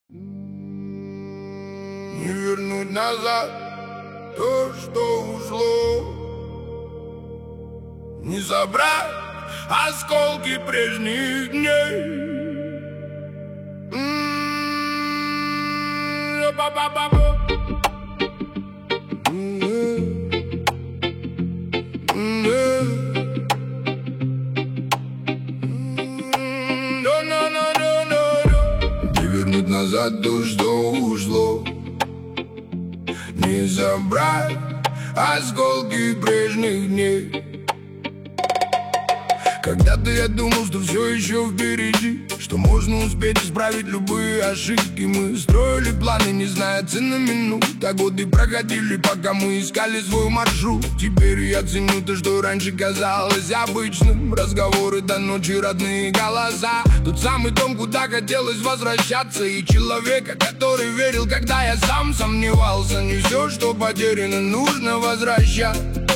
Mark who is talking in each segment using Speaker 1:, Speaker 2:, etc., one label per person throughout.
Speaker 1: Не вернуть назад то, что ушло, не забрать осколки прежних дней. Не вернуть назад то, что ушло, не забрать осколки прежних дней. Когда-то я думал, что все еще впереди, что можно успеть исправить любые ошибки. Мы строили планы, не зная цены минут, а годы проходили, пока мы искали свой маршрут. Теперь я ценю то, что раньше казалось обычным: разговоры до ночи, родные голоса. Тот самый дом, куда хотелось возвращаться, и человека, который верил, когда я сам сомневался. Не все, что потеряно, нужно возвращать.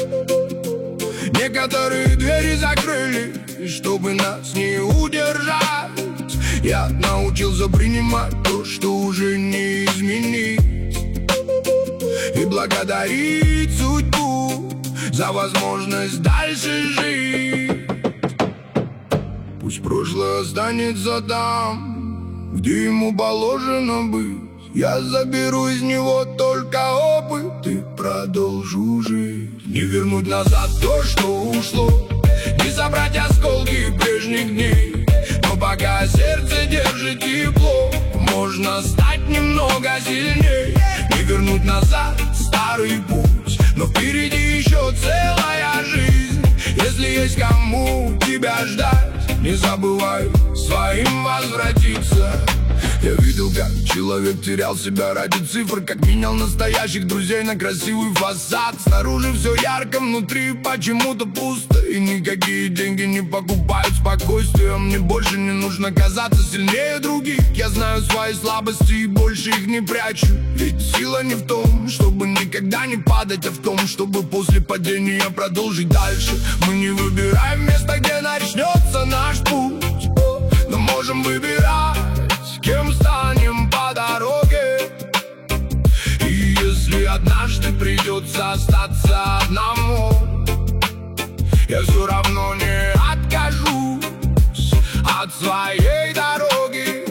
Speaker 1: Некоторые двери закрыли, чтобы нас не удержать. Я научился принимать то, что уже не изменить, и благодарить судьбу за возможность дальше жить. Пусть прошлое останется там, где ему положено быть. Я заберу из него только опыт и продолжу жить. Не вернуть назад то, что ушло, не забрать осколки прежних дней. Но пока сердце держит тепло, можно стать немного сильней. Не вернуть назад старый путь, но впереди еще целая жизнь. Если есть кому тебя ждать, не забывай своим возвратиться. Я видел, как человек терял себя ради цифр, как менял настоящих друзей на красивый фасад. Снаружи все ярко, внутри почему-то пусто, и никакие деньги не покупают спокойствие. Мне больше не нужно казаться сильнее других. Я знаю свои слабости и больше их не прячу. Ведь сила не в том, чтобы никогда не падать, а в том, чтобы после падения продолжить дальше. Мы не выбираем место, где начнется наш путь, но можем выбирать, кем станем по дороге. И если однажды придется остаться одному, я все равно не откажусь от своей дороги.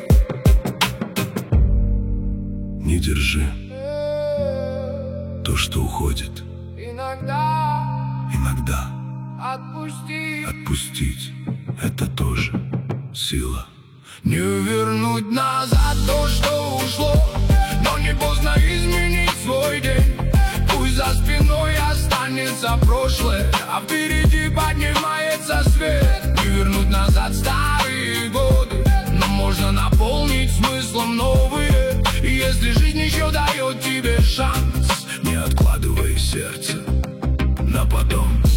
Speaker 1: Не держи то, что уходит. Иногда отпустить — это тоже сила. Не вернуть назад то, что ушло, но не поздно изменить свой день. Пусть за спиной останется прошлое, а впереди поднимается свет. Не вернуть назад старые годы, но можно наполнить смыслом новые. И если жизнь еще дает тебе шанс, не откладывай сердце на потом.